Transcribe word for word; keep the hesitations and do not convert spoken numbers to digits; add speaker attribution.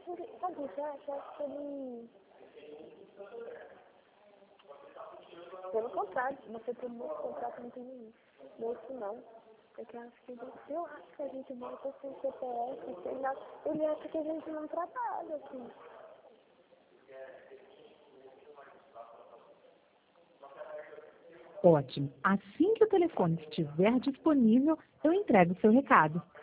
Speaker 1: Sabe o que eu acho? Eu acho que ele... Pelo contrário, você tem um outro contrato, não tem isso não. É que eu acho que ele... Eu acho que a gente volta sem C P F, sei lá. Ele acha que a gente não trabalha, assim.
Speaker 2: Ótimo. Assim que o telefone estiver disponível, eu entrego o seu recado.